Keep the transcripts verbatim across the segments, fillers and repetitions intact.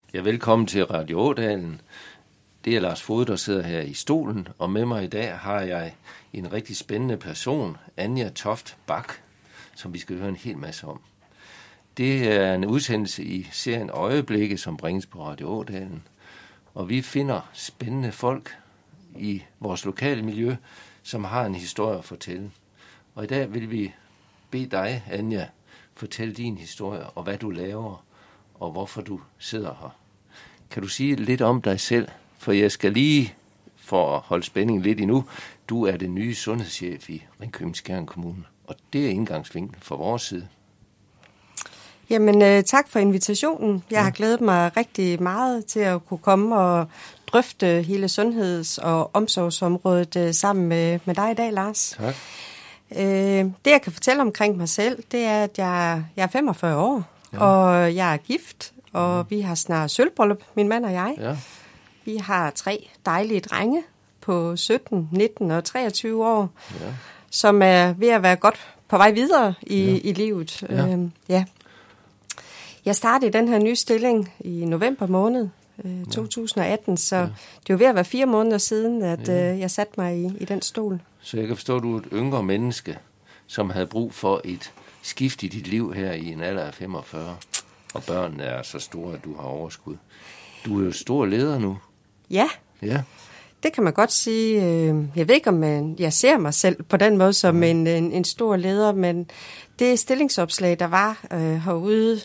Ja, velkommen til Radio Ådalen. Det er Lars Fod, der sidder her i stolen, og med mig i dag har jeg en rigtig spændende person, Anja Toft Bak, som vi skal høre en hel masse om. Det er en udsendelse i serien Øjeblikke, som bringes på Radio Ådalen, og vi finder spændende folk i vores lokale miljø, som har en historie at fortælle. Og i dag vil vi bede dig, Anja, fortælle din historie, og hvad du laver, og hvorfor du sidder her. Kan du sige lidt om dig selv? For jeg skal lige, for at holde spændingen lidt endnu, du er den nye sundhedschef i Ringkøbing-Skjern Kommune, og det er indgangsvinklen fra vores side. Jamen, øh, tak for invitationen. Jeg ja. har glædet mig rigtig meget til at kunne komme og drøfte hele sundheds- og omsorgsområdet øh, sammen med, med dig i dag, Lars. Tak. Øh, det, jeg kan fortælle omkring mig selv, det er, at jeg, jeg er femogfyrre år, ja. og jeg er gift, og ja. vi har snart sølvbryllup, min mand og jeg. Ja. Vi har tre dejlige drenge på sytten, nitten og treogtyve år, ja. som er ved at være godt på vej videre i, ja. i livet. Ja. Øh, ja. Jeg startede i den her nye stilling i november måned øh, to tusind og atten, så ja. det var ved at være fire måneder siden, at ja. øh, jeg satte mig i, i den stol. Så jeg kan forstå, at du er et yngre menneske, som havde brug for et skift i dit liv her i en alder af femogfyrre, og børnene er så store, at du har overskud. Du er jo stor leder nu. Ja, ja. det kan man godt sige. Jeg ved ikke, om man, jeg ser mig selv på den måde som en, en, en stor leder, men det stillingsopslag, der var øh, herude,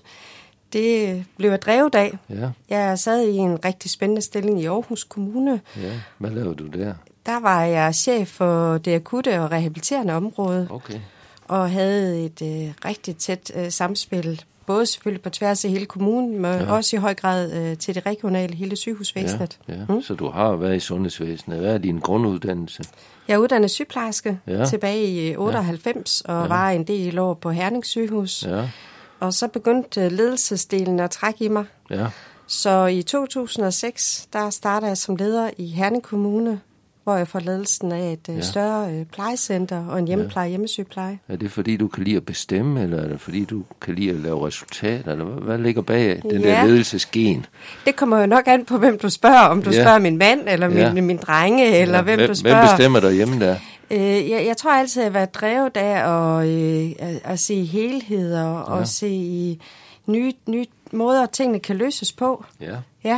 det blev jeg drevet af. Ja. Jeg sad i en rigtig spændende stilling i Aarhus Kommune. Ja, hvad lavede du der? Der var jeg chef for det akutte og rehabiliterende område, okay. og havde et øh, rigtig tæt øh, samspil, både selvfølgelig på tværs af hele kommunen, men ja. også i høj grad øh, til det regionale, hele sygehusvæsenet. Ja, ja. Mm. Så du har været i sundhedsvæsenet. Hvad er din grunduddannelse? Jeg er uddannet sygeplejerske ja. tilbage i otteoghalvfems, ja. og ja. var en del år på Herning sygehus. Ja. Og så begyndte ledelsesdelen at trække i mig. Ja. Så i to tusind og seks, der startede jeg som leder i Herning Kommune, hvor jeg får ledelsen af et ja. større plejecenter og en hjemmepleje, ja. hjemmesygepleje. Er det fordi, du kan lide at bestemme, eller er det fordi, du kan lide at lave resultater? Eller hvad ligger bag den ja. der ledelsesgen? Det kommer jo nok an på, hvem du spørger. Om du ja. spørger min mand, eller min, ja. min drenge, eller ja. hvem, hvem du spørger. Hvem bestemmer derhjemme der? Øh, jeg, jeg tror altid, at jeg har været drevet af at, øh, at, at se helheder og ja. se i nye, nye måder, tingene kan løses på. Ja. Ja.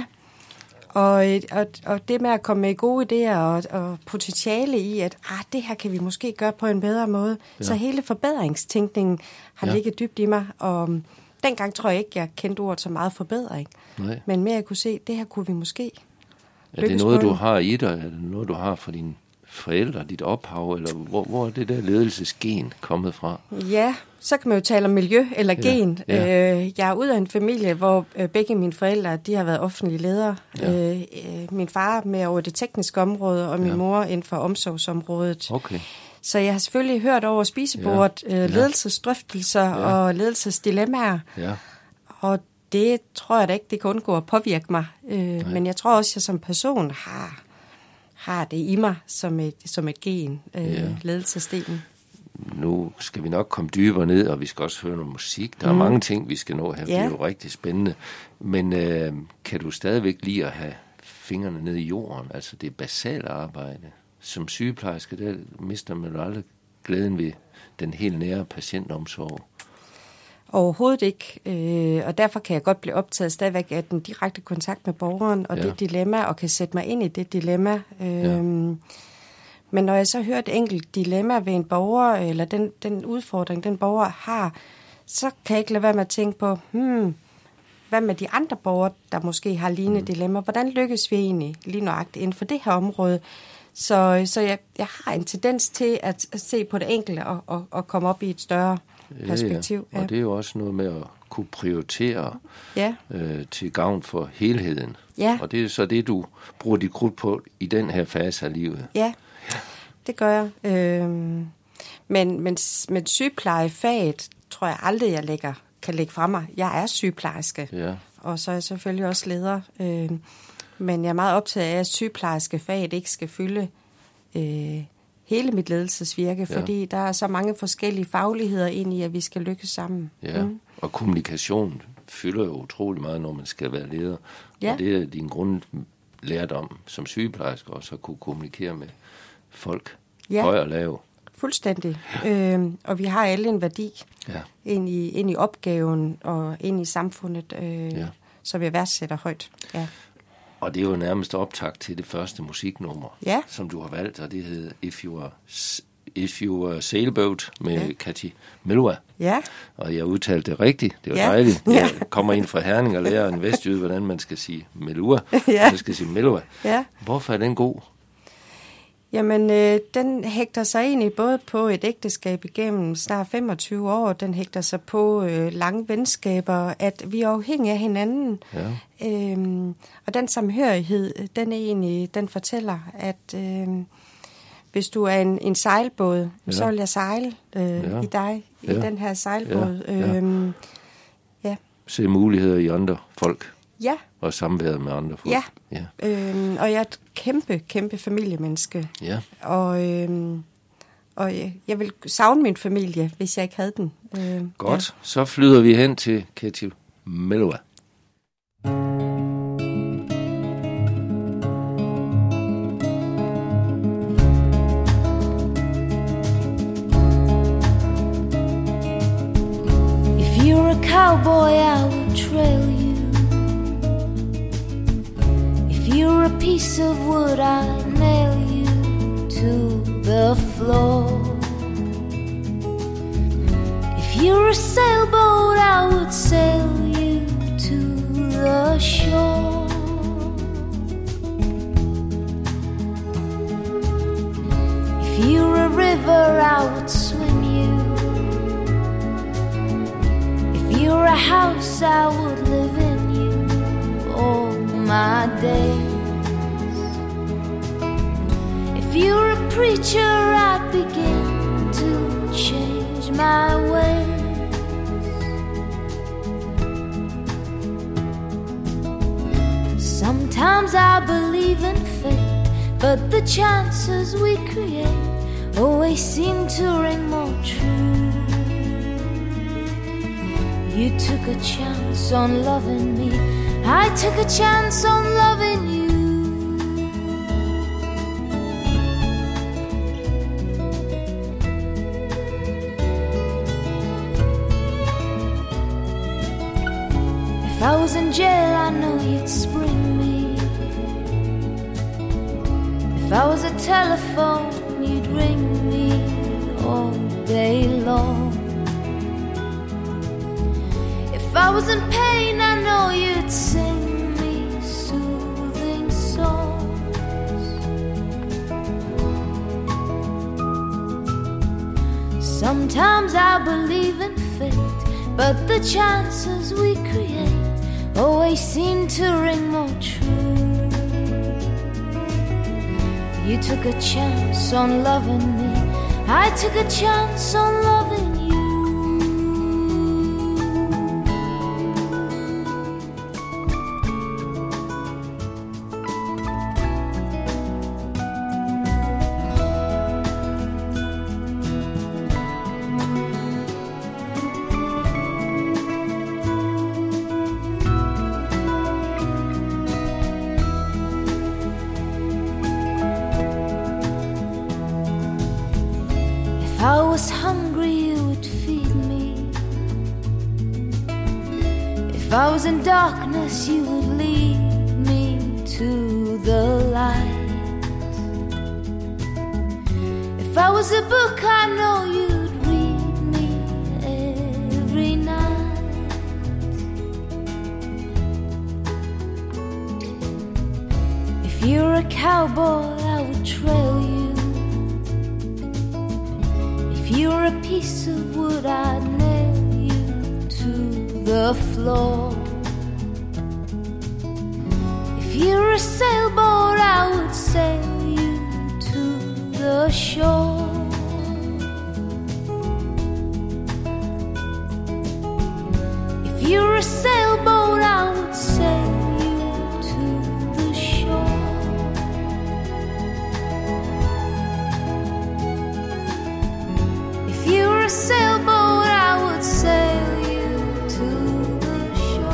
Og, og, og det med at komme med gode idéer og, og potentiale i, at ah, det her kan vi måske gøre på en bedre måde. Ja. Så hele forbedringstænkningen har ja. ligget dybt i mig. Og dengang tror jeg ikke, jeg kendte ordet så meget forbedring. Nej. Men mere jeg kunne se, det her kunne vi måske Er det noget, du har i dig? Er det noget, du har fra dine forældre, dit ophav? Eller hvor, hvor er det der ledelsesgen kommet fra? Ja, så kan man jo tale om miljø eller ja. gen. Ja. Øh, jeg er ud af en familie, hvor øh, begge mine forældre de har været offentlige ledere. Ja. Øh, min far med over det tekniske område, og min ja. mor inden for omsorgsområdet. Okay. Så jeg har selvfølgelig hørt over spisebordet ja. øh, ledelsesdrøftelser ja. og ledelsesdilemmaer. Ja. Og det tror jeg da ikke, det kan undgå at påvirke mig. Øh, men jeg tror også, at jeg som person har, har det i mig som et, som et gen, øh, ja. ledelsesdelen. Nu skal vi nok komme dybere ned, og vi skal også høre noget musik. Der er mm. mange ting, vi skal nå her. Ja. Det er jo rigtig spændende. Men øh, kan du stadigvæk lide at have fingrene ned i jorden? Altså det basale arbejde. Som sygeplejerske, der mister man jo aldrig glæden ved den helt nære patientomsorg. Overhovedet ikke, øh, og derfor kan jeg godt blive optaget stadigvæk af den direkte kontakt med borgeren og ja. det dilemma, og kan sætte mig ind i det dilemma. Øh, ja. Men når jeg så hører et enkelt dilemma ved en borger, eller den, den udfordring, den borger har, så kan jeg ikke lade være med at tænke på, hmm, hvad med de andre borgere, der måske har lignende mm. dilemma? Hvordan lykkes vi egentlig lige nøjagtigt inden for det her område? Så, så jeg, jeg har en tendens til at, at se på det enkelte og, og, og komme op i et større perspektiv. Ja, ja. Og det er jo også noget med at kunne prioritere ja. øh, til gavn for helheden. Ja. Og det er så det, du bruger dit krudt på i den her fase af livet. Ja, ja. det gør jeg. Øhm, men, men, men sygeplejefaget tror jeg aldrig, jeg lægger, kan lægge fra mig. Jeg er sygeplejerske, ja. og så er jeg selvfølgelig også leder. Øhm, men jeg er meget optaget af, at sygeplejerskefaget ikke skal fylde øh, hele mit ledelsesvirke, ja. fordi der er så mange forskellige fagligheder ind i, at vi skal lykkes sammen. Ja, mm. og kommunikation fylder jo utrolig meget, når man skal være leder. Ja. Og det er din grundlærdom som sygeplejerske, også at kunne kommunikere med folk, ja. Høj og lav. Fuldstændig. Øh, og vi har alle en værdi ja. ind, i, ind i opgaven og ind i samfundet, øh, ja. som jeg værdsætter højt. Ja. Og det er jo nærmest optakt til det første musiknummer, ja. som du har valgt, og det hedder If You Are, If You Are Sailboat med ja. Kathi Melua. Ja. Og jeg udtalte det rigtigt. Det var ja. dejligt. Jeg kommer ind fra Herning og lærer en vestjyde, hvordan man skal sige Melua. ja. Man skal sige Melua. Ja. Hvorfor er den god? Jamen, øh, den hægter sig egentlig både på et ægteskab igennem snart femogtyve år, den hægter sig på øh, lange venskaber, at vi er afhængige af hinanden. Ja. Øhm, og den samhørighed, den er egentlig, den fortæller, at øh, hvis du er en, en sejlbåd, ja. så vil jeg sejle øh, ja. i dig, i ja. den her sejlbåd. Ja. Ja. Øhm, ja. Se muligheder i andre folk. Ja. Og samværet med andre folk. Ja, ja. Øhm, og jeg er et kæmpe, kæmpe familiemenneske. Ja. Og, øhm, og jeg vil savne min familie, hvis jeg ikke havde den. Øhm, Godt, ja. Så flyder vi hen til Kathi Melua. If you're a cowboy, I will trail you. You're a piece of wood, I nail you to the floor. If you're a sailboat, I would sail you to the shore. If you're a river, I would swim you. If you're a house, I would live in you all my days. If you're a preacher, I'd begin to change my ways. Sometimes I believe in fate, but the chances we create always seem to ring more true. You took a chance on loving me, I took a chance on loving you. If I was in jail, I know you'd spring me. If I was a telephone, you'd ring me all day long. If I was in pain, I know you'd sing me soothing songs. Sometimes I believe in fate, but the chances we create always seem to ring more true. You took a chance on loving me, I took a chance on loving you. If I was hungry, you would feed me. If I was in darkness, you would lead me to the light. If I was a book, I know you'd read me every night. If you're a cowboy, I would trail you. If you're a piece of wood, I'd nail you to the floor. If you're a sailboat, I would sail you to the shore. If you're a sailboat, I would sail you to the shore. If you're a sailboat, I would sail you to the shore.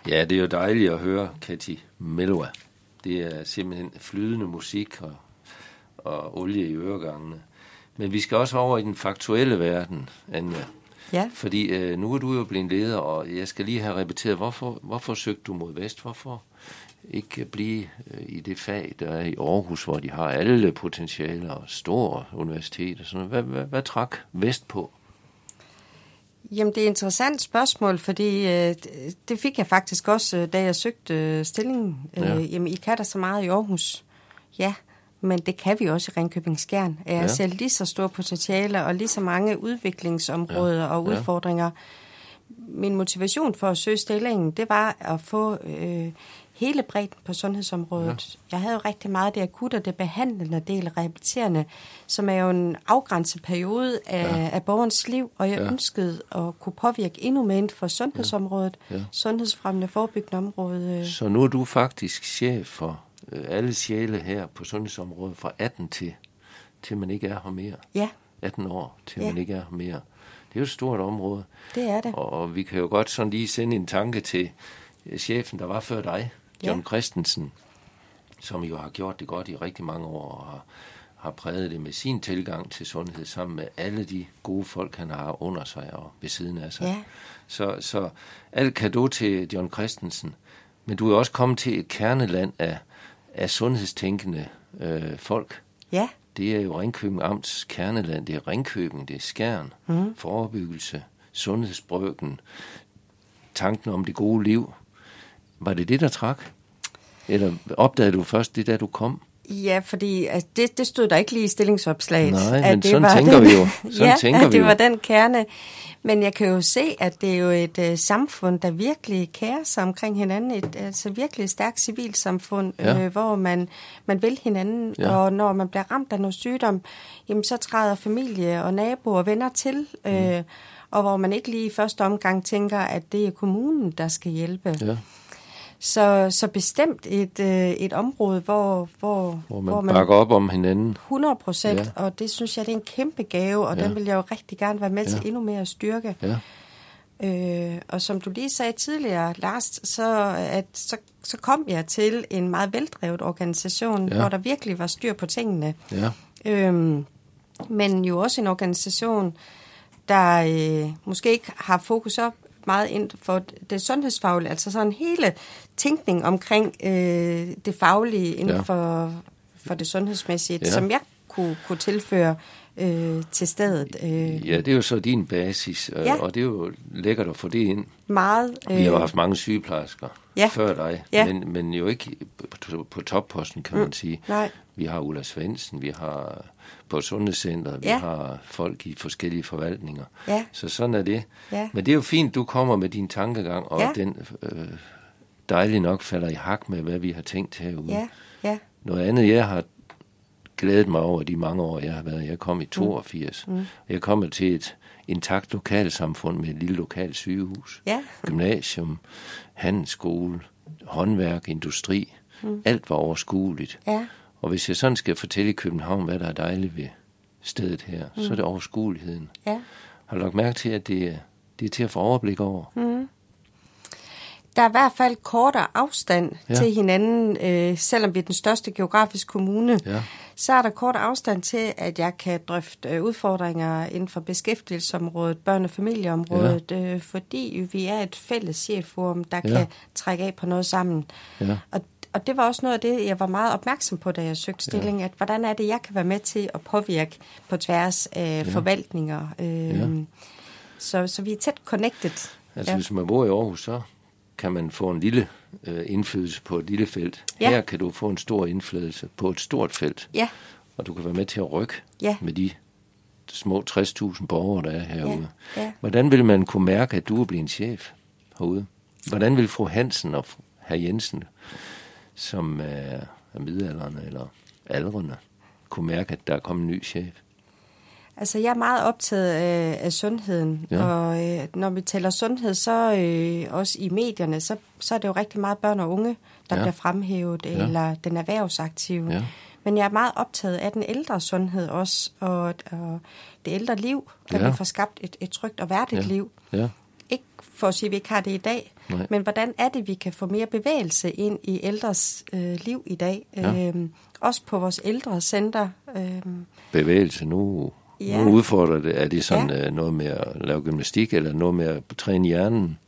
Ja, det er jo dejligt at høre Kathy Melua. Det er simpelthen flydende musik og, og olie i øregangene. Men vi skal også over i den faktuelle verden, Anja. Ja. Fordi øh, nu er du jo blevet leder, og jeg skal lige have repeteret, hvorfor, hvorfor søgte du mod vest? Hvorfor ikke blive øh, i det fag, der er i Aarhus, hvor de har alle potentialer og store universiteter? Sådan hvad, hvad, hvad trak vest på? Jamen, det er et interessant spørgsmål, fordi øh, det fik jeg faktisk også, da jeg søgte øh, stillingen. Ja. Øh, jamen, I kan da så meget i Aarhus. Ja, men det kan vi også i Ringkøbing-Skjern. Jeg Ja. ser lige så store potentialer og lige så mange udviklingsområder Ja. og udfordringer. Min motivation for at søge stillingen, det var at få øh, hele bredden på sundhedsområdet. Ja. Jeg havde jo rigtig meget det akutte og det behandlende del, rehabiliterende, som er jo en afgrænset periode af, ja. af borgerens liv, og jeg ja. ønskede at kunne påvirke endnu mere inden for sundhedsområdet, ja. Ja. sundhedsfremmende forebyggende område. Så nu er du faktisk chef for øh, alle sjæle her på sundhedsområdet fra atten til, til man ikke er her mere. Ja. atten år til Ja. man ikke er her mere. Det er jo et stort område. Det er det. Og, og vi kan jo godt sådan lige sende en tanke til øh, chefen, der var før dig, John Ja. Christensen, som jo har gjort det godt i rigtig mange år, og har, har præget det med sin tilgang til sundhed, sammen med alle de gode folk, han har under sig og ved siden af sig. Ja. Så, så alt cadeau til John Christensen. Men du er også kommet til et kerneland af, af sundhedstænkende øh, folk. Ja. Det er jo Ringkøbing Amts kerneland. Det er Ringkøbing, det er Skjern, mm. forebyggelse, sundhedsbrøken, tanken om det gode liv. Var det det, der trak? Eller opdagede du først det, da du kom? Ja, fordi altså, det, det stod der ikke lige i stillingsopslaget. Nej, at men det sådan var tænker den, vi jo. Sådan ja, tænker at vi det jo. var den kerne. Men jeg kan jo se, at det er jo et uh, samfund, der virkelig kærer sig omkring hinanden. Et altså virkelig et stærkt civilsamfund, Ja. øh, hvor man, man vil hinanden. Ja. Og når man bliver ramt af noget sygdom, jamen, så træder familie og naboer og venner til. Øh, mm. Og hvor man ikke lige i første omgang tænker, at det er kommunen, der skal hjælpe. Ja. Så, så bestemt et, øh, et område, hvor, hvor, Hvor man, hvor man bakker op om hinanden. hundrede procent, Ja. og det synes jeg, det er en kæmpe gave, og Ja. den vil jeg jo rigtig gerne være med Ja. til endnu mere at styrke. Ja. Øh, og som du lige sagde tidligere, Lars, så, at, så, så kom jeg til en meget veldrevet organisation, Ja. hvor der virkelig var styr på tingene. Ja. Øhm, men jo også en organisation, der øh, måske ikke har fokus op meget ind for det sundhedsfaglige, altså sådan hele tænkning omkring øh, det faglige inden Ja. for, for det sundhedsmæssige, Ja. som jeg kunne, kunne tilføre øh, til stedet. Øh, Ja, det er jo så din basis, øh, Ja. og det er jo lækkert at få det ind. meget. Vi har jo haft mange sygeplejersker Ja. før dig, Ja. men, men jo ikke på, på topposten, kan man sige. Nej. Vi har Ulla Svendsen, vi har på Sundhedscenteret, Ja. vi har folk i forskellige forvaltninger. Ja. Så sådan er det. Ja. Men det er jo fint, du kommer med din tankegang, og Ja. den øh, dejligt nok falder i hak med, hvad vi har tænkt herude. Ja, ja, Noget andet, jeg har glædet mig over de mange år, jeg har været. Jeg kom i toogfirs. Mm. Jeg kom til et intakt lokalsamfund med et lille lokalt sygehus, ja, gymnasium, handelsskole, håndværk, industri. Mm. Alt var overskueligt. ja, Og hvis jeg sådan skal fortælle i København, hvad der er dejligt ved stedet her, mm. så er det overskueligheden. ja. Har du lagt mærke til, at det er, det er til at få overblik over? Mm. Der er i hvert fald kortere afstand Ja. til hinanden, øh, selvom vi er den største geografiske kommune. Ja. Så er der kort afstand til, at jeg kan drøfte øh, udfordringer inden for beskæftigelsesområdet, børne- og familieområdet, ja. øh, fordi vi er et fælles chefforum, der Ja. kan trække af på noget sammen. Ja. Og, og det var også noget af det, jeg var meget opmærksom på, da jeg søgte stilling, ja. at hvordan er det, jeg kan være med til at påvirke på tværs af ja. forvaltninger. Øh, Ja. så, så vi er tæt connected. Altså ja. hvis man bor i Aarhus, så kan man få en lille øh, indflydelse på et lille felt. Ja. Her kan du få en stor indflydelse på et stort felt. Ja. Og du kan være med til at rykke Ja. med de små tres tusind borgere, der er herude. Ja. Ja. Hvordan vil man kunne mærke, at du er blevet en chef herude? Hvordan vil fru Hansen og hr. Jensen, som er, er midaldrende eller aldrende, kunne mærke, at der er kommet en ny chef? Altså, jeg er meget optaget af, af sundheden, Ja. og øh, når vi taler sundhed, så øh, også i medierne, så, så er det jo rigtig meget børn og unge, der Ja. bliver fremhævet, Ja. eller den erhvervsaktive. Ja. Men jeg er meget optaget af den ældre sundhed også, og, og det ældre liv, at Ja. vi får skabt et, et trygt og værdigt Ja. liv. Ja. ikke for at sige, at vi ikke har det i dag, Nej. men hvordan er det, vi kan få mere bevægelse ind i ældres øh, liv i dag? Ja. Øh, også på vores ældrecenter. Øh, Bevægelse nu, ja. nu udfordrer det. Er det sådan ja. øh, noget med at lave gymnastik, eller noget med at træne hjernen?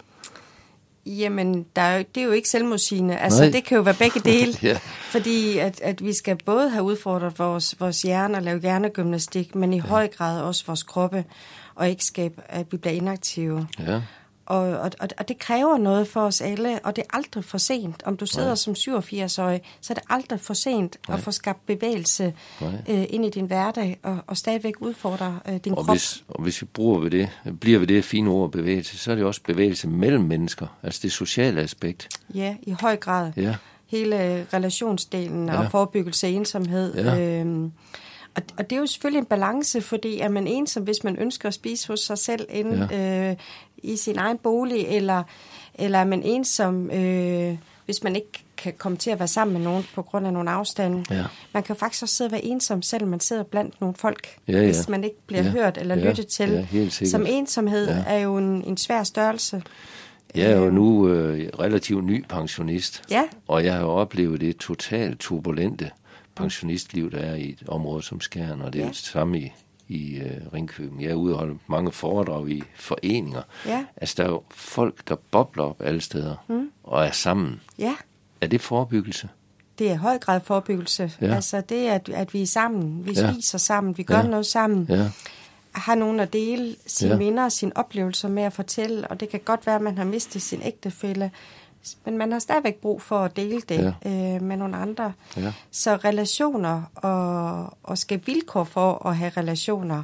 Jamen, der er jo, det er jo ikke selvmodsigende. Altså, Nej. det kan jo være begge dele. Ja. Fordi at, at vi skal både have udfordret vores, vores hjerne og lave hjernegymnastik, men i ja. høj grad også vores kroppe, og ikke skabe, at vi bliver inaktive. Ja. Og, og, og det kræver noget for os alle, og det er aldrig for sent. Om du sidder Nej. som syvogfirs-årig, så er det aldrig for sent Nej. at få skabt bevægelse øh, ind i din hverdag, og, og stadigvæk udfordre øh, din og krop. Hvis, og hvis vi bruger ved det, bliver ved det fine ord bevægelse, så er det også bevægelse mellem mennesker, altså det sociale aspekt. Ja, i høj grad. Ja. Hele relationsdelen Ja. og forebyggelse af ensomhed. Ja. Øhm, og, og det er jo selvfølgelig en balance, fordi er man ensom, hvis man ønsker at spise hos sig selv inde ja. øh, i sin egen bolig, eller, eller er man ensom, øh, hvis man ikke kan komme til at være sammen med nogen på grund af nogle afstande. Ja. Man kan jo faktisk også sidde og være ensom, selvom man sidder blandt nogle folk, ja, ja. hvis man ikke bliver ja. hørt eller ja. lyttet til. Ja, helt sikkert. Som ensomhed ja. er jo en, en svær størrelse. Jeg er jo nu øh, relativt ny pensionist, ja. og jeg har jo oplevet det totalt turbulente pensionistliv, der er i et område som Skjern, og det er ja. det samme i, i uh, Ringkøbing. Jeg er ude og holde mange foredrag i foreninger. Ja. Altså, der er jo folk, der bobler op alle steder mm. og er sammen. Ja. Er det forebyggelse? Det er i høj grad forebyggelse. Ja. Altså det, at, at vi er sammen, vi ja. spiser sammen, vi gør ja. noget sammen. Ja. Har nogen at dele sine ja. minder og sine oplevelser med at fortælle, og det kan godt være, at man har mistet sin ægtefælle, men man har stadigvæk brug for at dele det ja. øh, med nogle andre. Ja. Så relationer og, og skabe vilkår for at have relationer,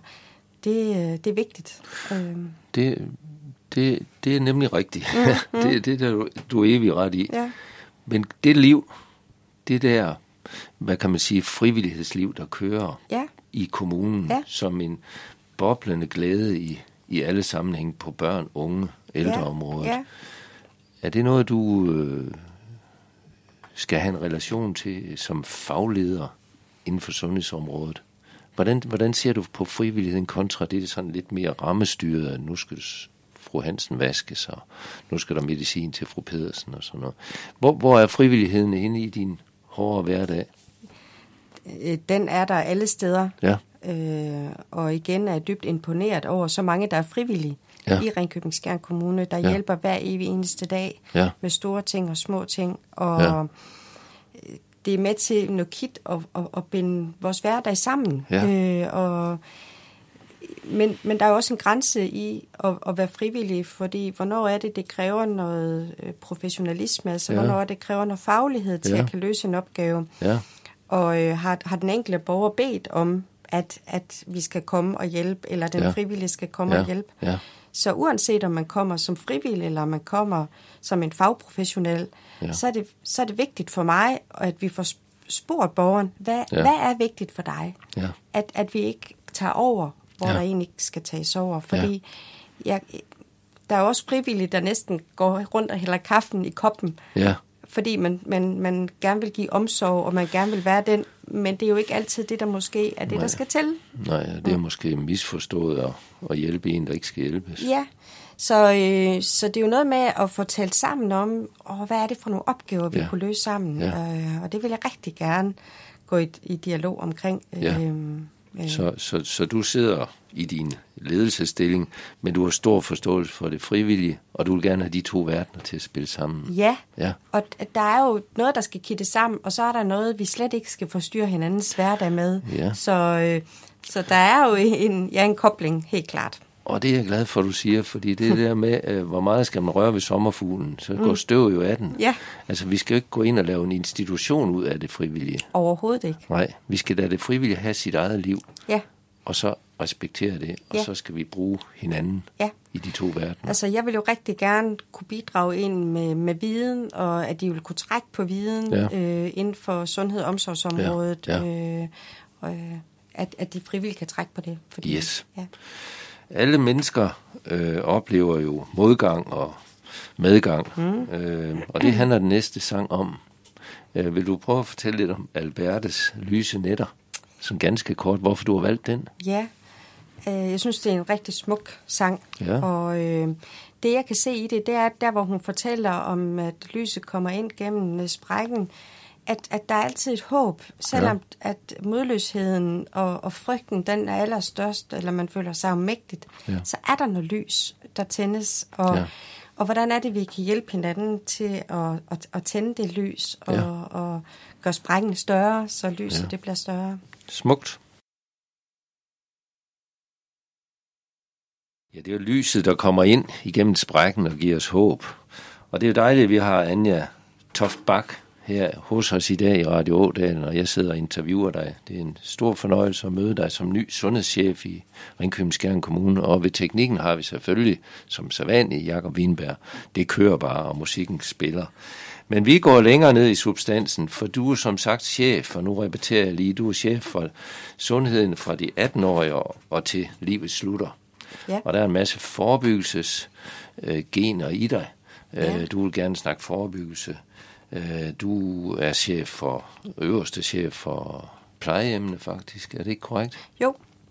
det, det er vigtigt. Øh. Det, det, det er nemlig rigtigt. Mm, mm. det, det er du, du er evig ret i. Ja. Men det liv, det der, hvad kan man sige, frivillighedsliv, der kører ja. i kommunen, ja. som en boblende glæde i, i alle sammenhænge på børn, unge, ældreområdet. Ja. Ja. Er det noget, du øh, skal have en relation til som fagleder inden for sundhedsområdet? Hvordan, hvordan ser du på frivilligheden kontra det er sådan lidt mere rammestyret, at nu skal fru Hansen vaskes, og nu skal der medicin til fru Pedersen og sådan noget. Hvor, hvor er frivilligheden inde i din hårde hverdag? Den er der alle steder. Ja. Øh, og igen er jeg dybt imponeret over så mange, der er frivillige ja. i Ringkøbing Skjern Kommune, der ja. hjælper hver evig eneste dag ja. med store ting og små ting. Og ja. det er med til noget kit at, at, at binde vores hverdag sammen. Ja. Øh, og, men, men der er også en grænse i at, at være frivillig, fordi hvornår er det, det kræver noget professionalisme, altså ja. hvornår er det, kræver noget faglighed til ja. at kan løse en opgave. Ja. Og øh, har, har den enkelte borger bedt om, at, at vi skal komme og hjælpe, eller den ja. frivillige skal komme ja. og hjælpe. Ja. Så uanset om man kommer som frivillig, eller man kommer som en fagprofessionel, ja. så, er det, så er det vigtigt for mig, at vi får spurgt borgeren, hvad, ja. hvad er vigtigt for dig? Ja. At, at vi ikke tager over, hvor ja. der egentlig ikke skal tages over. Fordi ja. jeg, der er også frivillige, der næsten går rundt og hælder kaffen i koppen. Ja. Fordi man, man, man gerne vil give omsorg, og man gerne vil være den, men det er jo ikke altid det, der måske er det, Nej. der skal til. Nej, det er ja. måske misforstået at, at hjælpe en, der ikke skal hjælpes. Ja, så, øh, så det er jo noget med at få talt sammen om, åh, hvad er det for nogle opgaver, vi ja. kunne løse sammen, ja. øh, og det vil jeg rigtig gerne gå i, i dialog omkring. Ja. Øh, øh. Så, så, så du sidder i din ledelsesstilling, men du har stor forståelse for det frivillige, og du vil gerne have de to verdener til at spille sammen. Ja, ja. og der er jo noget, der skal kitte sammen, og så er der noget, vi slet ikke skal forstyrre hinandens hverdag med. Ja. Så, øh, så der er jo en, ja, en kobling, helt klart. Og det er jeg glad for, at du siger, fordi det der med, øh, hvor meget skal man røre ved sommerfuglen, så går støv jo af den. Ja. Altså, vi skal jo ikke gå ind og lave en institution ud af det frivillige. Overhovedet ikke. Nej, vi skal lade det frivillige have sit eget liv. Ja. Og så respektere det, og ja. så skal vi bruge hinanden ja. i de to verdener. Altså, jeg vil jo rigtig gerne kunne bidrage ind med, med viden, og at de vil kunne trække på viden ja. øh, inden for sundhed- og omsorgsområdet, ja. Ja. Øh, og at, at de frivillige kan trække på det. Fordi, yes. Ja. Alle mennesker øh, oplever jo modgang og medgang, mm. øh, og det handler den næste sang om. Øh, vil du prøve at fortælle lidt om Albertes Lyse Nætter? Sådan ganske kort, hvorfor du har valgt den? Ja, Øh, jeg synes, det er en rigtig smuk sang. Ja. Og øh, det, jeg kan se i det, det er, der hvor hun fortæller om, at lyset kommer ind gennem sprækken, at, at der er altid et håb, selvom ja. at modløsheden og, og frygten, den er allerstørst, eller man føler sig afmægtigt, ja. så er der noget lys, der tændes. Og, ja. og hvordan er det, vi kan hjælpe hinanden til at, at, at tænde det lys, og, ja. og gøre sprækken større, så lyset ja. det bliver større. Smukt. Ja, det er jo lyset, der kommer ind igennem sprækken og giver os håb. Og det er jo dejligt, at vi har Anja Toft Bak her hos os i dag i Radio Ådalen, og jeg sidder og interviewer dig. Det er en stor fornøjelse at møde dig som ny sundhedschef i Ringkøbing-Skjern Kommune, og ved teknikken har vi selvfølgelig, som sædvanlig, Jakob Wienberg. Det kører bare, og musikken spiller. Men vi går længere ned i substansen, for du er som sagt chef, og nu repeterer jeg lige, du er chef for sundheden fra de atten-årige og til livet slutter. Ja. Og der er en masse forebyggelsesgener øh, i dig. Ja. Øh, du vil gerne snakke forebyggelse. Øh, du er chef for, øverste chef for plejehjemmene faktisk, er det ikke korrekt? Jo.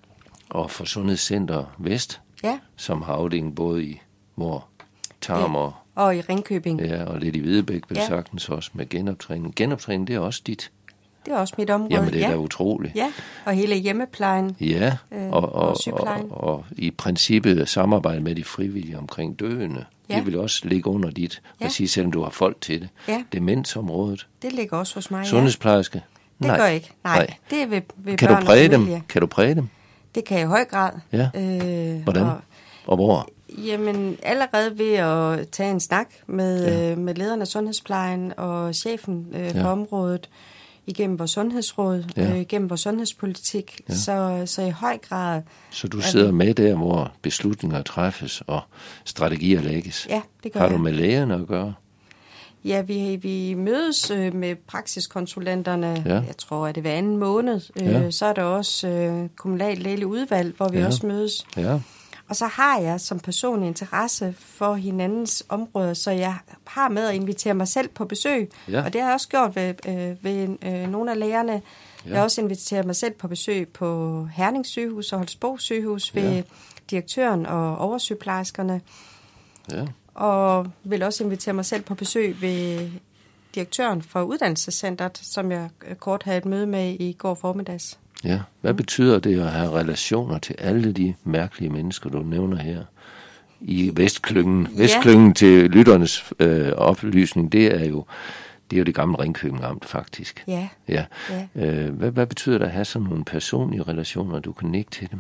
Og for Sundhedscenter Vest, ja. som har afdeling både i Mor, Tarm og... Ja. Og i Ringkøbing. Ja, og lidt i Hvidebæk, vel ja. sagtens også med genoptræning. Genoptræning, det er også dit. Det er også mit område. Jamen, det er ja. da utroligt. Ja, og hele hjemmeplejen. Ja, øh, og, og, og sygeplejen. Og, og i princippet samarbejde med de frivillige omkring døende. Ja. Det vil også ligge under dit, ja. Præcis selvom du har folk til det. Ja. Demensområdet. Det ligger også hos mig, Sundhedsplejerske? Det Nej. gør jeg ikke. Nej, Nej. Det er ved, ved kan børn du præge og familie. Dem? Kan du præge dem? Det kan jeg i høj grad. Ja. Øh, Hvordan? Og, og hvor? Jamen, allerede ved at tage en snak med, ja. øh, med lederen af sundhedsplejen og chefen øh, for ja. området, igennem vores sundhedsråd, ja. øh, igennem vores sundhedspolitik, ja. så, så i høj grad... Så du sidder vi... med der, hvor beslutninger træffes og strategier lægges? Ja, det gør Har jeg. du med lægerne at gøre? Ja, vi, vi mødes øh, med praksiskonsulenterne, ja. jeg tror, at det er hver anden måned. Øh, ja. Så er der også øh, kommunalt lægeligt udvalg, hvor vi ja. også mødes. Ja. Og så har jeg som person interesse for hinandens områder, så jeg har med at invitere mig selv på besøg. Ja. Og det har jeg også gjort ved, øh, ved øh, nogle af lægerne. Ja. Jeg har også inviteret mig selv på besøg på Herning Sygehus og Holstebro Sygehus ved ja. direktøren og oversygeplejerskerne. Ja. Og vil også invitere mig selv på besøg ved direktøren for uddannelsescentret, som jeg kort havde et møde med i går formiddags. Ja, hvad mm. betyder det at have relationer til alle de mærkelige mennesker, du nævner her i Vestklyngen? Ja. Vestklyngen til lytternes øh, oplysning, det er jo det er jo det gamle Ringkøbing Amt, faktisk. Ja. ja. ja. Øh, hvad, hvad betyder det at have sådan nogle personlige relationer, du kan nikke til dem?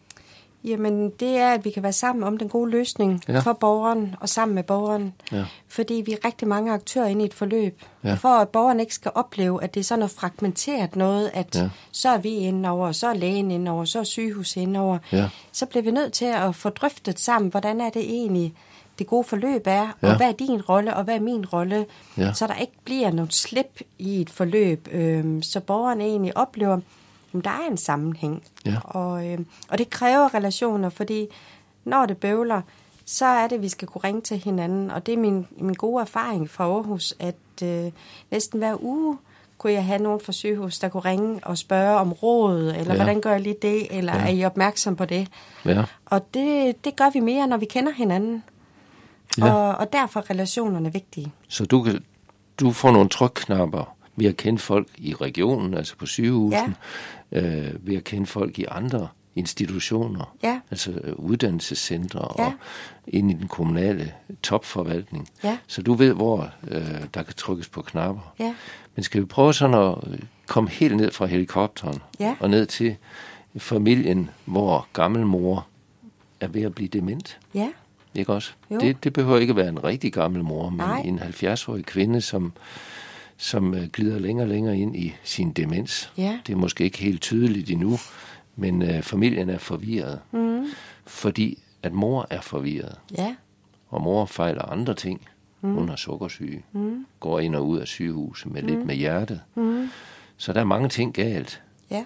Jamen, det er, at vi kan være sammen om den gode løsning ja. for borgeren og sammen med borgeren. Ja. Fordi vi er rigtig mange aktører inde i et forløb. Ja. Og for at borgeren ikke skal opleve, at det er sådan noget fragmenteret noget, at ja. så er vi inde over, så er lægen inde over, så er sygehuset inde over. Ja. Så bliver vi nødt til at få drøftet sammen, hvordan er det egentlig, det gode forløb er, ja. og hvad er din rolle, og hvad er min rolle. Ja. Så der ikke bliver noget slip i et forløb, øh, så borgeren egentlig oplever, der er en sammenhæng, ja. og, øh, og det kræver relationer, fordi når det bøvler, så er det, at vi skal kunne ringe til hinanden, og det er min, min gode erfaring fra Aarhus, at øh, næsten hver uge kunne jeg have nogen fra sygehus, der kunne ringe og spørge om råd, eller ja. hvordan gør jeg lige det, eller ja. er I opmærksom på det? Ja. Og det, det gør vi mere, når vi kender hinanden, ja. og, og derfor er relationerne vigtige. Så du, kan, du får nogle trykknapper ved at kende folk i regionen, altså på sygehusen, ja. øh, ved at kende folk i andre institutioner, ja. altså øh, uddannelsescentre ja. og ind i den kommunale topforvaltning. Ja. Så du ved, hvor øh, der kan trykkes på knapper. Ja. Men skal vi prøve sådan at komme helt ned fra helikopteren ja. og ned til familien, hvor gammelmor er ved at blive dement? Ja. Ikke også? Det, det behøver ikke at være en rigtig gammel mor, men Nej. en halvfjerds-årig kvinde, som som øh, glider længere og længere ind i sin demens. Ja. Det er måske ikke helt tydeligt endnu, men øh, familien er forvirret, mm. fordi at mor er forvirret. Ja. Og mor fejler andre ting. Mm. Hun har sukkersyge, mm. går ind og ud af sygehuset med mm. lidt med hjertet. Mm. Så der er mange ting galt. Ja.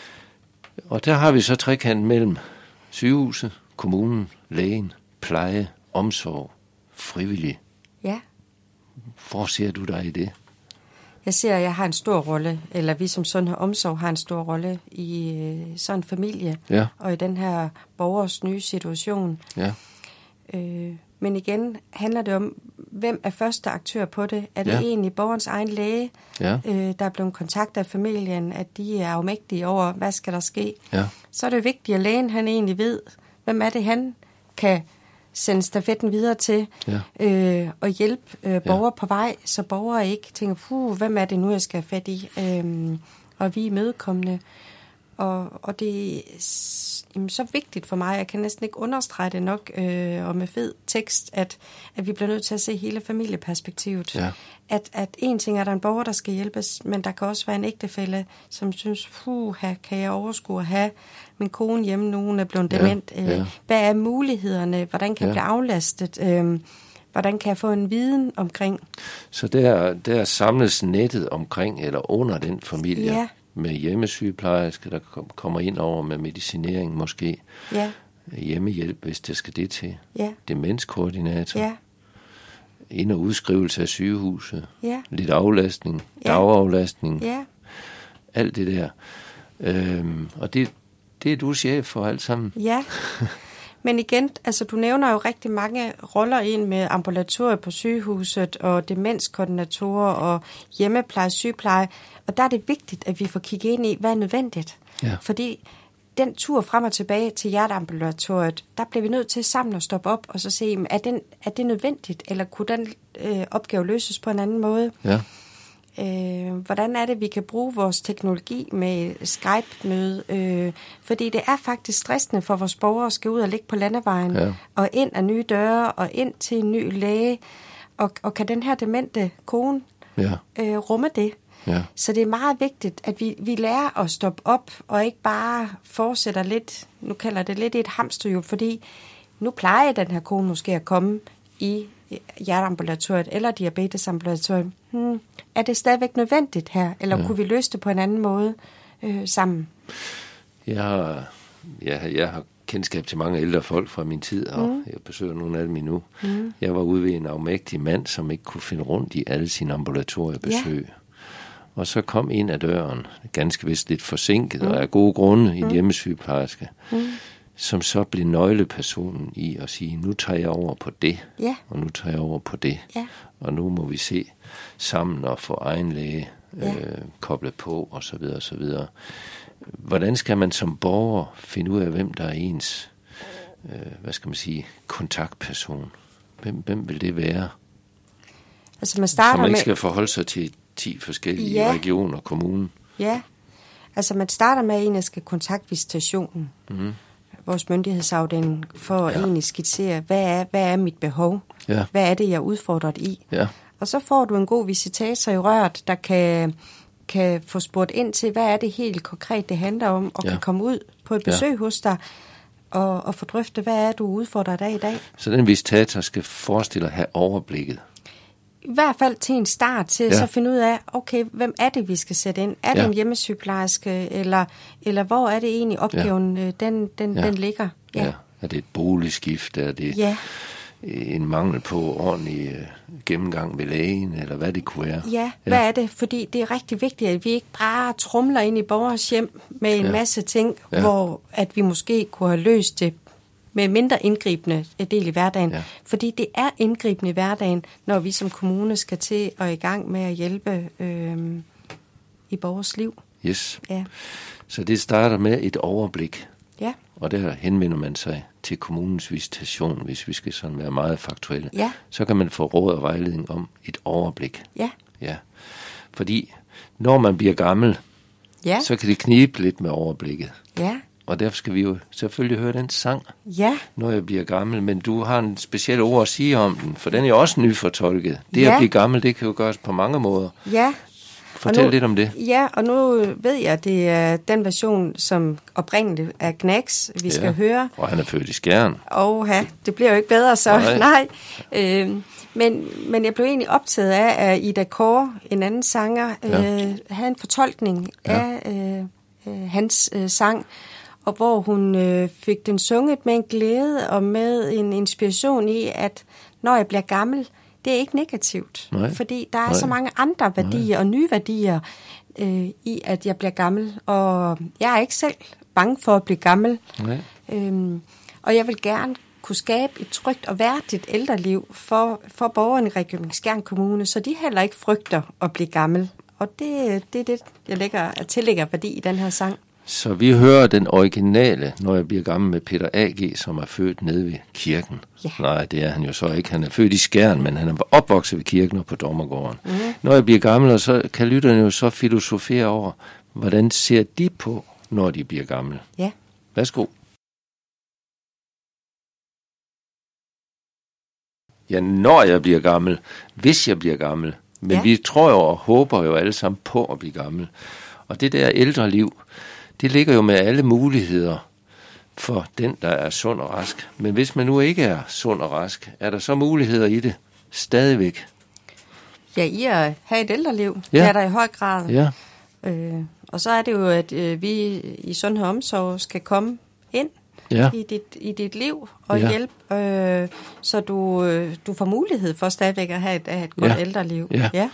Og der har vi så trekant mellem sygehuset, kommunen, lægen, pleje, omsorg, frivillig. Ja. Hvor ser du dig i det? Jeg ser, at jeg har en stor rolle, eller vi som sundhed og omsorg har en stor rolle i øh, sådan en familie, ja. og i den her borgers nye situation. Ja. Øh, men igen handler det om, hvem er første aktør på det? Er det ja. egentlig borgerens egen læge, ja. øh, der er blevet kontaktet af familien, at de er afmægtige over, hvad skal der ske? Ja. Så er det vigtigt, at lægen han egentlig ved, hvem er det, han kan sende stafetten videre til, ja. øh, og hjælpe øh, borgere ja. på vej, så borgere ikke tænker, puh, hvem er det nu, jeg skal have fat i? Øh, og vi er imødekommende. Og, og det er jamen, så vigtigt for mig, jeg kan næsten ikke understrege det nok, øh, og med fed tekst, at, at vi bliver nødt til at se hele familieperspektivet. Ja. At, at en ting er, der er en borger, der skal hjælpes, men der kan også være en ægtefælle, som synes, puh, kan jeg overskue at have min kone hjemme, nogen er blevet dement. Ja. Ja. Hvad er mulighederne? Hvordan kan jeg ja. blive aflastet? Øh, hvordan kan jeg få en viden omkring? Så der, der samles nettet omkring, eller under den familie, ja. med hjemmesygeplejerske, der kommer ind over med medicinering måske, ja. hjemmehjælp, hvis det skal det til, ja. demenskoordinator, ja. ind- og udskrivelse af sygehuset, ja. lidt aflastning, ja. dagaflastning, ja. alt det der. Øhm, og det, det er du chef for alt sammen. Ja, men igen, altså du nævner jo rigtig mange roller ind med ambulatorier på sygehuset og demenskoordinatorer og hjemmepleje, sygepleje, og der er det vigtigt, at vi får kigget ind i, hvad er nødvendigt. Ja. Fordi den tur frem og tilbage til hjerteambulatoriet, der bliver vi nødt til sammen at stoppe op og så se, er, den, er det nødvendigt, eller kunne den øh, opgave løses på en anden måde? Ja. Øh, hvordan er det, vi kan bruge vores teknologi med Skype-møde? Øh, fordi det er faktisk stressende for vores borgere at skal ud og ligge på landevejen, ja. og ind af nye døre, og ind til en ny læge. Og, og kan den her demente kone ja. øh, rumme det? Ja. Så det er meget vigtigt, at vi, vi lærer at stoppe op, og ikke bare fortsætter lidt, nu kalder det lidt et hamsterhjul, fordi nu plejer den her kone måske at komme i hjerteambulatoriet eller diabetesambulatoriet. Hmm. Er det stadigvæk nødvendigt her, eller ja. kunne vi løse det på en anden måde øh, sammen? Jeg har, jeg, jeg har kendskab til mange ældre folk fra min tid, og mm. jeg besøger nogle af dem endnu. Mm. Jeg var ude ved en afmægtig mand, som ikke kunne finde rundt i alle sine ambulatoriebesøg. Ja. Og så kom ind ad døren, ganske vist lidt forsinket, mm. og af gode grunde, en mm. hjemmesygeplejerske, mm. som så blev nøglepersonen i at sige, nu tager jeg over på det, ja. og nu tager jeg over på det, ja. og nu må vi se sammen og få egen læge ja. øh, koblet på, og så videre, og så videre. Hvordan skal man som borger finde ud af, hvem der er ens, øh, hvad skal man sige, kontaktperson? Hvem, hvem vil det være? Altså man starter så man ikke med... skal forholde sig til ti forskellige ja. regioner og kommuner. Ja, altså man starter med, at en skal kontaktvisitationen, mm. vores myndighedsafdeling, for ja. at egentlig skitsere, hvad er, hvad er mit behov? Ja. Hvad er det, jeg er udfordret i? Ja. Og så får du en god visitator i røret, der kan, kan få spurgt ind til, hvad er det helt konkret, det handler om, og ja. kan komme ud på et besøg ja. hos dig, og, og få drøftet, hvad er du udfordret af i dag? Så den visitator skal forestille at have overblikket? I hvert fald til en start, til ja. så finde ud af, okay, hvem er det, vi skal sætte ind? Er det ja. en hjemmesygeplejerske, eller, eller hvor er det egentlig opgaven, ja. den, den, ja. den ligger? Ja. ja. Er det et boligskift? Er det ja. en mangel på ordentlig uh, gennemgang ved lægen, eller hvad det kunne være? Ja, hvad ja. er det? Fordi det er rigtig vigtigt, at vi ikke bare tromler ind i borgers hjem med en ja. masse ting, ja. hvor at vi måske kunne have løst det med mindre indgribende del i hverdagen. Ja. Fordi det er indgribende i hverdagen, når vi som kommune skal til og i gang med at hjælpe øh, i borgers liv. Yes. Ja. Så det starter med et overblik. Ja. Og der henvender man sig til kommunens visitation, hvis vi skal sådan være meget faktuelle. Ja. Så kan man få råd og vejledning om et overblik. Ja. Ja. Fordi når man bliver gammel, ja. så kan det knibe lidt med overblikket. Ja. Og derfor skal vi jo selvfølgelig høre den sang, ja. når jeg bliver gammel. Men du har en speciel ord at sige om den, for den er jo også nyfortolket. Det ja. at blive gammel, det kan jo gøres på mange måder. Ja. Fortæl nu, lidt om det. Ja, og nu ved jeg, at det er den version, som oprindeligt er Gnags, vi ja. skal høre. Og han er født i Skjern. Og ja, det bliver jo ikke bedre så. Nej. Nej. Øh, men, men jeg blev egentlig optaget af, at Ida Kåre, en anden sanger, ja. øh, havde en fortolkning ja. af øh, øh, hans øh, sang, og hvor hun øh, fik den sunget med en glæde og med en inspiration i, at når jeg bliver gammel, det er ikke negativt. Nej. Fordi der er Nej. så mange andre værdier Nej. og nye værdier øh, i, at jeg bliver gammel. Og jeg er ikke selv bange for at blive gammel. Nej. Øhm, og jeg vil gerne kunne skabe et trygt og værdigt ældreliv for, for borgerne i Region Skjern Kommune, så de heller ikke frygter at blive gammel. Og det, det er det, jeg lægger, jeg tillægger værdi i den her sang. Så vi hører den originale, når jeg bliver gammel, med Peter A G, som er født nede ved kirken. Ja. Nej, det er han jo så ikke. Han er født i Skjern, men han er opvokset ved kirken og på Dommergården. Mm. Når jeg bliver gammel, og så kan lytterne jo så filosofere over, hvordan ser de på, når de bliver gamle. Ja. Værsgo. Ja, når jeg bliver gammel, hvis jeg bliver gammel. Men ja. vi tror jo og håber jo alle sammen på at blive gammel. Og det der ældre liv, det ligger jo med alle muligheder for den, der er sund og rask. Men hvis man nu ikke er sund og rask, er der så muligheder i det stadigvæk? Ja, i at have et ældreliv, ja. det er der i høj grad. Ja. Øh, og så er det jo, at øh, vi i Sundhed og Omsorg skal komme ind ja. i, dit, i dit liv og ja. hjælpe, øh, så du, øh, du får mulighed for stadigvæk at have et, at et godt ja. ældreliv. Ja. Ja.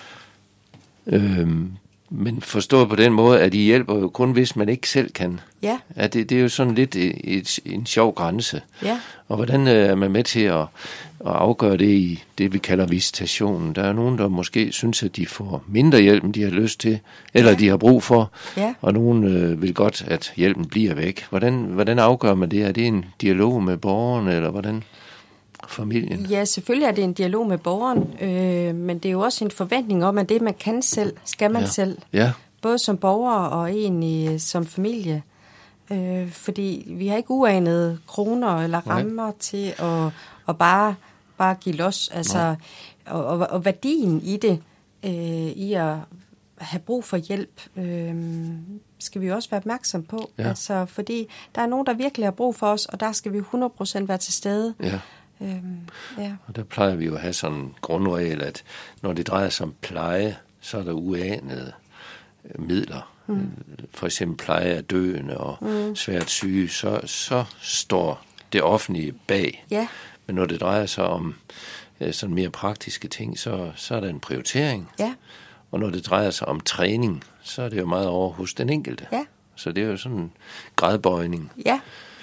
Øhm, men forstået på den måde, at de hjælper jo kun, hvis man ikke selv kan. Ja. At det, det er jo sådan lidt et, et, en sjov grænse. Ja. Og hvordan er man med til at, at afgøre det i det, vi kalder visitationen? Der er nogen, der måske synes, at de får mindre hjælp, end de har lyst til, eller ja. de har brug for. Ja. Og nogen øh, vil godt, at hjælpen bliver væk. Hvordan, hvordan afgør man det? Er det en dialog med borgerne, eller hvordan? Familien? Ja, selvfølgelig er det en dialog med borgeren, øh, men det er jo også en forventning om, at det, man kan selv, skal man ja. selv. Ja. Både som borger og egentlig som familie. Øh, fordi vi har ikke uanede kroner eller rammer Nej. til at, at bare, bare give los. Altså, og, og, og værdien i det, øh, i at have brug for hjælp, øh, skal vi også være opmærksom på. Ja. Altså, fordi der er nogen, der virkelig har brug for os, og der skal vi hundrede procent være til stede. Ja. Øhm, ja. Og der plejer vi jo at have sådan en grundregel, at når det drejer sig om pleje, så er der uanede midler. Mm. For eksempel pleje af døende og mm. svært syge, så, så står det offentlige bag. Ja. Men når det drejer sig om øh, sådan mere praktiske ting, så, så er der en prioritering. Ja. Og når det drejer sig om træning, så er det jo meget over hos den enkelte. Ja. Så det er jo sådan en gradbøjning. Ja.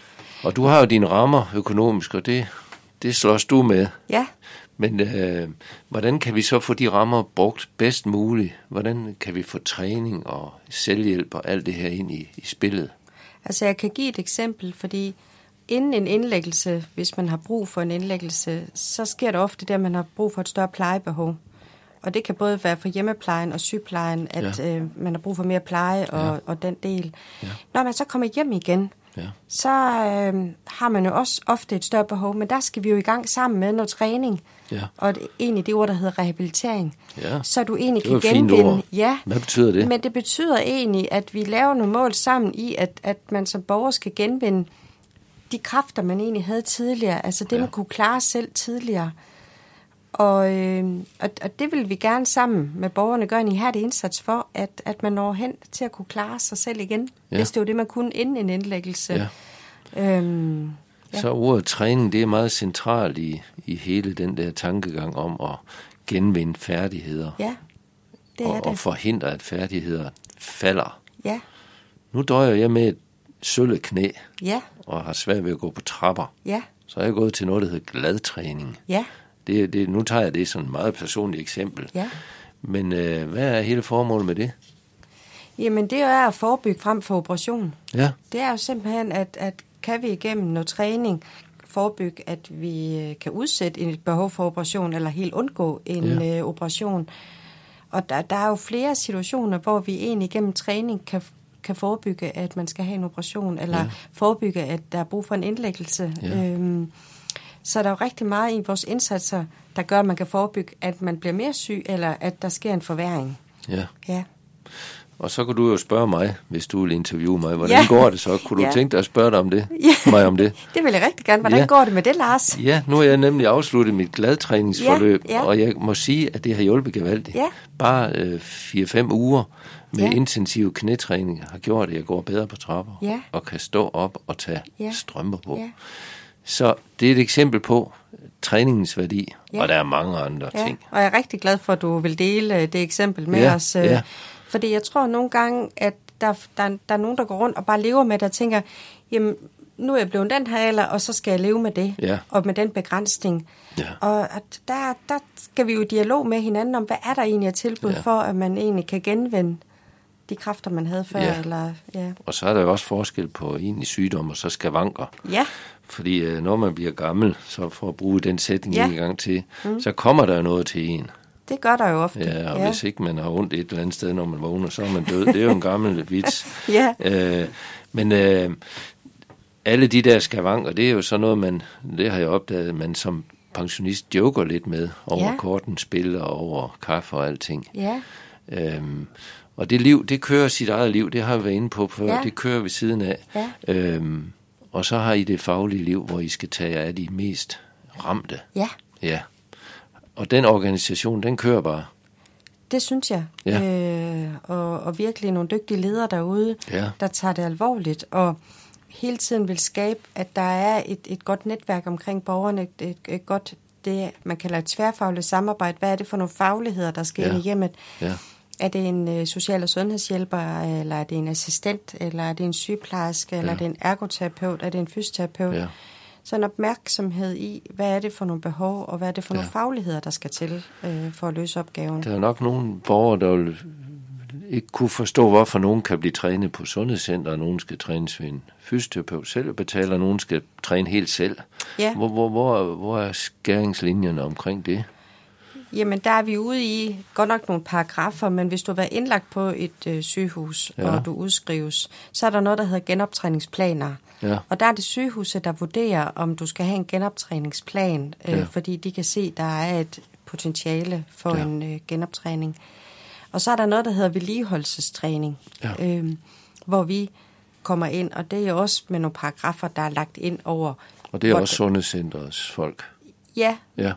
Og du har jo dine rammer økonomisk, og det, det slås du med. Ja. Men øh, hvordan kan vi så få de rammer brugt bedst muligt? Hvordan kan vi få træning og selvhjælp og alt det her ind i, i spillet? Altså jeg kan give et eksempel, fordi inden en indlæggelse, hvis man har brug for en indlæggelse, så sker det ofte det, at man har brug for et større plejebehov. Og det kan både være for hjemmeplejen og sygeplejen, at ja. øh, man har brug for mere pleje og, ja. og den del. Ja. Når man så kommer hjem igen, ja. så øh, har man jo også ofte et større behov, men der skal vi jo i gang sammen med noget træning. Ja. Og det, egentlig det ord, der hedder rehabilitering. Ja. Så du egentlig kan genvinde. Ja. Hvad betyder det? Men det betyder egentlig, at vi laver nogle mål sammen i, at, at man som borger skal genvinde de kræfter, man egentlig havde tidligere. Altså det, ja. man kunne klare selv tidligere. Og, øh, og, og det vil vi gerne sammen med borgerne gøre en ihærdig indsats for, at, at man når hen til at kunne klare sig selv igen, ja. hvis det var det, man kunne inden en indlæggelse. Ja. Øhm, ja. Så ordet træning, det er meget centralt i, i hele den der tankegang om at genvinde færdigheder. Ja, det er og, det. Og forhindre, at færdigheder falder. Ja. Nu døjer jeg med et sølle knæ, ja. og har svært ved at gå på trapper. Ja. Så er jeg gået til noget, der hedder gladtræning. Ja. Det, det, nu tager jeg det som et meget personligt eksempel. Ja. Men øh, hvad er hele formålet med det? Jamen, det er at forebygge frem for operation. Ja. Det er jo simpelthen, at, at kan vi igennem noget træning forebygge, at vi kan udsætte et behov for operation, eller helt undgå en ja. øh, operation. Og der, der er jo flere situationer, hvor vi egentlig igennem træning kan, kan forebygge, at man skal have en operation, eller ja. forebygge, at der er brug for en indlæggelse. Ja. Øhm, Så der er jo rigtig meget i vores indsatser, der gør, at man kan forebygge, at man bliver mere syg, eller at der sker en forværring. Ja. Ja. Og så kan du jo spørge mig, hvis du vil interviewe mig. Hvordan ja. går det så? Kunne du ja. tænke dig at spørge dig om det? Ja. Mig om det? Det vil jeg rigtig gerne. Hvordan ja. går det med det, Lars? Ja, nu har jeg nemlig afsluttet mit gladtræningsforløb, ja. Ja. og jeg må sige, at det har hjulpet gevaldigt. Ja. Bare øh, fire fem uger med ja. intensiv knætræning har gjort, at jeg går bedre på trapper, ja. og kan stå op og tage ja. strømper på. Ja. Så det er et eksempel på træningens værdi, ja. Og der er mange andre ja. ting. Og jeg er rigtig glad for, at du vil dele det eksempel med ja. os. Ja. Fordi jeg tror nogle gange, at der, der, der er nogen, der går rundt og bare lever med det og tænker, jamen, nu er jeg blevet den her alder, og så skal jeg leve med det, ja. Og med den begrænsning. Ja. Og at der, der skal vi jo i dialog med hinanden om, hvad er der egentlig af tilbud ja. For, at man egentlig kan genvinde de kræfter, man havde før. Ja. Eller, ja. Og så er der jo også forskel på egentlig sygdom og så skavanker. Ja. Fordi øh, når man bliver gammel, så for at bruge den sætning ja. En gang til, mm. så kommer der noget til en. Det gør der jo ofte. Ja, og ja. Hvis ikke man har ondt et eller andet sted, når man vågner, så er man død. Det er jo en gammel vits. ja. øh, men øh, alle de der skavanker, det er jo sådan noget, man, det har jeg opdaget, man som pensionist joker lidt med over ja. Kortenspil og over kaffe og alting. Ja. Øhm, og det liv, det kører sit eget liv, det har vi været inde på før, ja. Det kører ved siden af. Ja. Øhm, og så har I det faglige liv, hvor I skal tage af de mest ramte. Ja. Ja. Og den organisation, den kører bare. Det synes jeg. Ja. Øh, og, og virkelig nogle dygtige ledere derude, ja. Der tager det alvorligt, og hele tiden vil skabe, at der er et, et godt netværk omkring borgerne, et, et, et godt, det man kalder et tværfagligt samarbejde. Hvad er det for nogle fagligheder, der skal ja. Ind i hjemmet? Ja. Er det en uh, social- og sundhedshjælper, eller er det en assistent, eller er det en sygeplejerske, eller ja. Er det en ergoterapeut, er det en fysioterapeut? Ja. Så en opmærksomhed i, hvad er det for nogle behov, og hvad er det for ja. Nogle fagligheder, der skal til øh, for at løse opgaven. Der er nok nogle borgere, der vil ikke kunne forstå, hvorfor nogen kan blive trænet på sundhedscenter, og nogen skal trænes ved en fysioterapeut selv betaler, og nogen skal træne helt selv. Ja. Hvor, hvor, hvor, hvor er skæringslinjerne omkring det? Jamen, der er vi ude i godt nok nogle paragrafer, men hvis du har været indlagt på et øh, sygehus, ja. Og du udskrives, så er der noget, der hedder genoptræningsplaner. Ja. Og der er det sygehuset, der vurderer, om du skal have en genoptræningsplan, øh, ja. Fordi de kan se, at der er et potentiale for ja. En øh, genoptræning. Og så er der noget, der hedder vedligeholdelsestræning, ja. øh, hvor vi kommer ind, og det er jo også med nogle paragrafer, der er lagt ind over. Og det er også sundhedscenterets folk? Ja. Ja.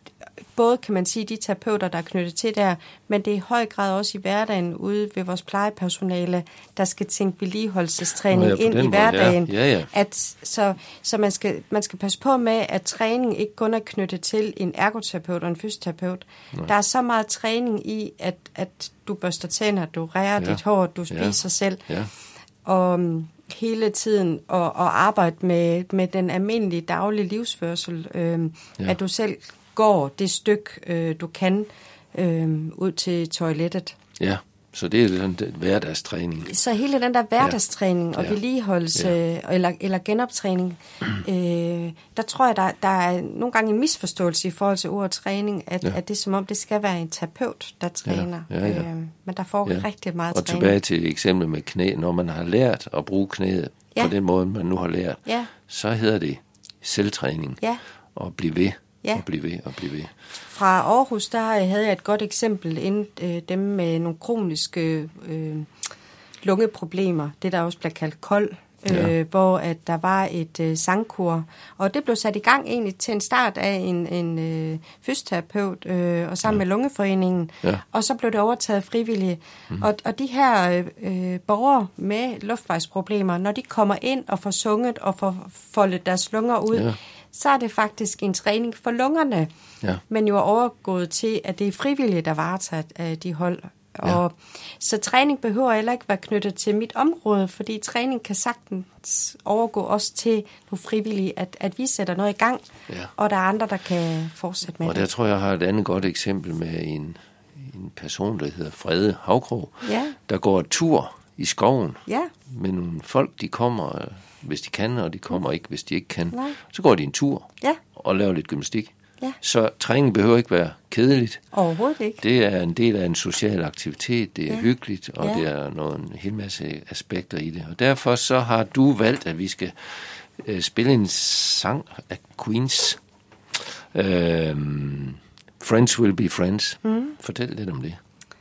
Både kan man sige, de terapeuter, der er knyttet til der, men det er i høj grad også i hverdagen ude ved vores plejepersonale, der skal tænke vedligeholdelsestræning ja, ind i hverdagen. Ja. Ja, ja. At, så så man, skal, man skal passe på med, at træning ikke kun er knyttet til en ergoterapeut og en fysioterapeut. Nej. Der er så meget træning i, at, at du børster tænder, du rærer ja. Dit hår, du spiser ja. Selv. Ja. Og um, hele tiden at, at arbejde med, med den almindelige daglige livsførsel, øh, ja. At du selv går det stykke, øh, du kan, øh, ud til toilettet. Ja, så det er sådan den hverdagstræning. Så hele den der hverdagstræning ja. Og vedligeholdelse, ja. eller, eller genoptræning, øh, der tror jeg, der, der er nogle gange en misforståelse i forhold til ordet træning, at, ja. At det er som om, det skal være en terapeut, der træner. Ja. Ja, ja. Øh, men der foregår ja. Rigtig meget og træning. Og tilbage til eksempel med knæ, når man har lært at bruge knæet ja. På den måde, man nu har lært, ja. Så hedder det selvtræning ja. Og blive ved. Ja. Og blive ved og blive ved. Fra Aarhus, der havde jeg et godt eksempel inden øh, dem med nogle kroniske øh, lungeproblemer, det der også bliver kaldt kold, øh, ja. Hvor at der var et øh, sangkor, og det blev sat i gang egentlig til en start af en, en øh, fysioterapeut øh, og sammen ja. Med Lungeforeningen, ja. Og så blev det overtaget frivillige. Mm. Og, og de her øh, borgere med luftvejsproblemer, når de kommer ind og får sunget og får foldet deres lunger ud, ja. Så er det faktisk en træning for lungerne, ja. Men jo er overgået til, at det er frivillige, der varetager de hold. Ja. Og, så træning behøver heller ikke være knyttet til mit område, fordi træning kan sagtens overgå også til nogle frivillige, at, at vi sætter noget i gang, ja. Og der er andre, der kan fortsætte med og det. Og der tror jeg, jeg har et andet godt eksempel med en, en person, der hedder Frede Havkrog, ja. Der går tur i skoven ja. Med nogle folk, de kommer, hvis de kan, og de kommer ikke, hvis de ikke kan. Nej. Så går de en tur ja. Og laver lidt gymnastik. Ja. Så træning behøver ikke være kedeligt. Overhovedet ikke. Det er en del af en social aktivitet, det er ja. Hyggeligt, og ja. Det er noget, en hel masse aspekter i det. Og derfor så har du valgt, at vi skal øh, spille en sang af Queens. Øh, Friends Will Be Friends. Mm. Fortæl lidt om det.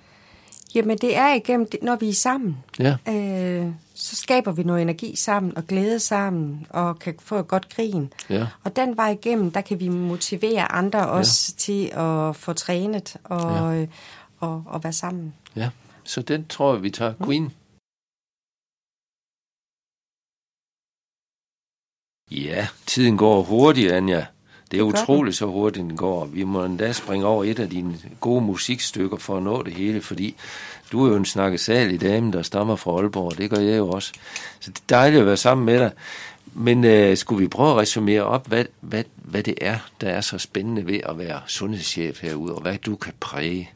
Jamen det er igennem, når vi er sammen, ja. øh, så skaber vi noget energi sammen og glæde sammen og kan få et godt grin. Ja. Og den vej igennem, der kan vi motivere andre også ja. Til at få trænet og, ja. og, og være sammen. Ja, så den tror jeg, vi tager Queen. Ja, tiden går hurtigt, Anja. Det er Det gør utroligt så hurtigt, den går. Vi må endda springe over et af dine gode musikstykker for at nå det hele, fordi du er jo en snakkesalig dame, der stammer fra Aalborg, det gør jeg jo også. Så det er dejligt at være sammen med dig. Men øh, skulle vi prøve at resumere op, hvad, hvad, hvad det er, der er så spændende ved at være sundhedschef herude, og hvad du kan præge?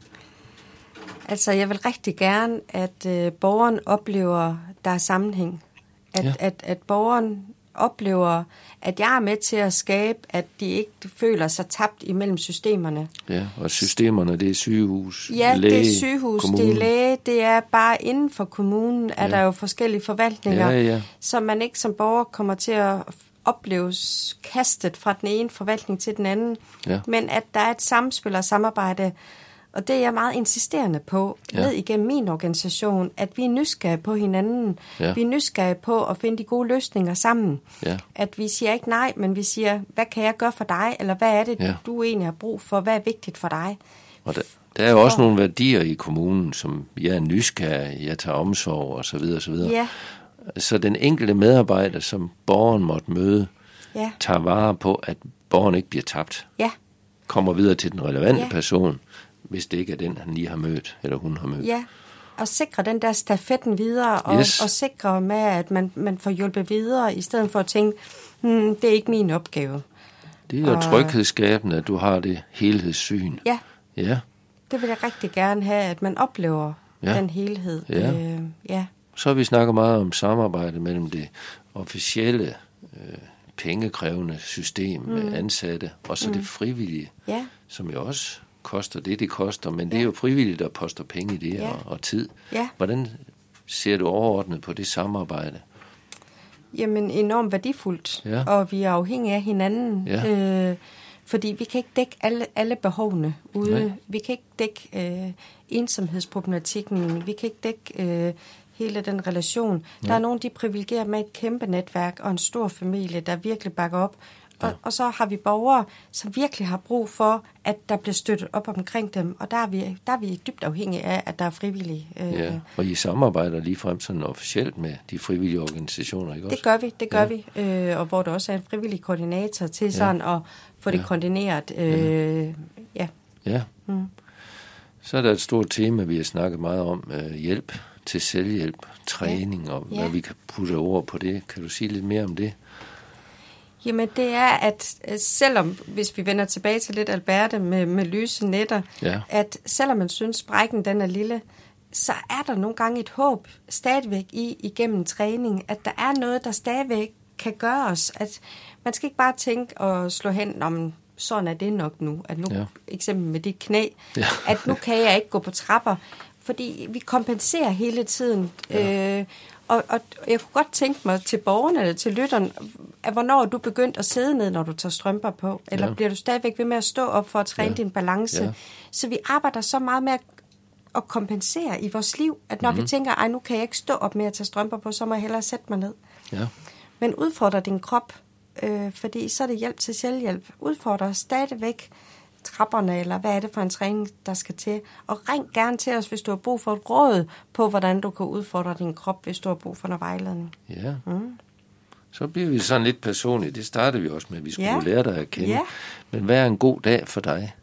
Altså, jeg vil rigtig gerne, at øh, borgeren oplever, der er sammenhæng. At, Ja. at, at borgeren oplever, at jeg er med til at skabe, at de ikke føler sig tabt imellem systemerne. Ja, og systemerne, det er sygehus, Ja, læge, det er sygehus, kommune. det er læge, det er bare inden for kommunen, er Ja. der jo forskellige forvaltninger, Ja, ja. så man ikke som borger kommer til at opleve kastet fra den ene forvaltning til den anden, Ja. men at der er et samspil og samarbejde, og det er jeg meget insisterende på, Ja. ned igennem min organisation, at vi er nysgerrige på hinanden, Ja. vi er nysgerrige på at finde de gode løsninger sammen. Ja. At vi siger ikke nej, men vi siger, hvad kan jeg gøre for dig, eller hvad er det, Ja. du egentlig har brug for, hvad er vigtigt for dig? Og der, der er jo også nogle værdier i kommunen, som jeg er nysgerrig, jeg tager omsorg og så videre, og så videre. Ja, Så den enkelte medarbejder, som borgeren måtte møde, ja, tager vare på, at borgeren ikke bliver tabt. ja. Kommer videre til den relevante Ja. person, hvis det ikke er den, han lige har mødt, eller hun har mødt. Ja, og sikre den der stafetten videre, og, Yes. og sikre med, at man, man får hjulpet videre, i stedet for at tænke, hmm, det er ikke min opgave. Det er jo Og- tryghedsskabende, at du har det helhedssyn. Ja, Ja. det vil jeg rigtig gerne have, at man oplever Ja. den helhed. Ja. Øh, ja. Så har vi snakket meget om samarbejde mellem det officielle, øh, pengekrævende system med Mm. ansatte, og så det frivillige, Ja, som jo også koster det, det koster, men det er jo frivilligt, der poster penge i det, Ja. og, og tid. ja. Hvordan ser du overordnet på det samarbejde? Jamen enormt værdifuldt, Ja. og vi er afhængige af hinanden. Ja. Øh, fordi vi kan ikke dække alle, alle behovene ude. Nej. Vi kan ikke dække øh, ensomhedsproblematikken. Vi kan ikke dække øh, hele den relation. Ja. Der er nogen, de privilegerer med et kæmpe netværk og en stor familie, der virkelig bakker op. Og, Ja. og så har vi borgere, som virkelig har brug for, at der bliver støttet op omkring dem. Og der er vi, der er vi dybt afhængige af, at der er frivillige. Øh, Ja, og I samarbejder ligefrem sådan officielt med de frivillige organisationer, ikke også? Det gør vi, det gør Ja. vi. Øh, og hvor der også er en frivillig koordinator til sådan at få det Ja. koordineret. Øh, ja. Ja. Mm. Så er der et stort tema, vi har snakket meget om, øh, hjælp til selvhjælp, træning, og Ja. hvad vi kan putte ord på det. Kan du sige lidt mere om det? Jamen det er, at øh, selvom, hvis vi vender tilbage til lidt Alberte med, med lyse netter, Ja. at selvom man synes, sprækken den er lille, så er der nogle gange et håb stadigvæk i igennem træning, at der er noget, der stadigvæk kan gøre os. At man skal ikke bare tænke og slå hen om, sådan er det nok nu. At nu, Ja. eksempel med dit knæ, Ja. at nu kan jeg ikke gå på trapper, fordi vi kompenserer hele tiden. Ja. Øh, og, og jeg kunne godt tænke mig til borgerne eller til lytteren, at hvornår er du begyndt at sidde ned, når du tager strømper på? Eller Ja. bliver du stadigvæk ved med at stå op for at træne Ja. din balance? Ja. Så vi arbejder så meget med at, at kompensere i vores liv, at når mm-hmm. vi tænker, ej, nu kan jeg ikke stå op med at tage strømper på, så må jeg hellere sætte mig ned. Ja. Men udfordrer din krop, øh, fordi så er det hjælp til selvhjælp. Udfordrer stadigvæk trapperne, eller hvad er det for en træning, der skal til. Og ring gerne til os, hvis du har brug for et råd på, hvordan du kan udfordre din krop, hvis du har brug for noget vejledning. Ja. Mm. Så bliver vi sådan lidt personligt. Det startede vi også med, at vi skulle Ja. lære dig at kende. Ja. Men hvad er en god dag for dig?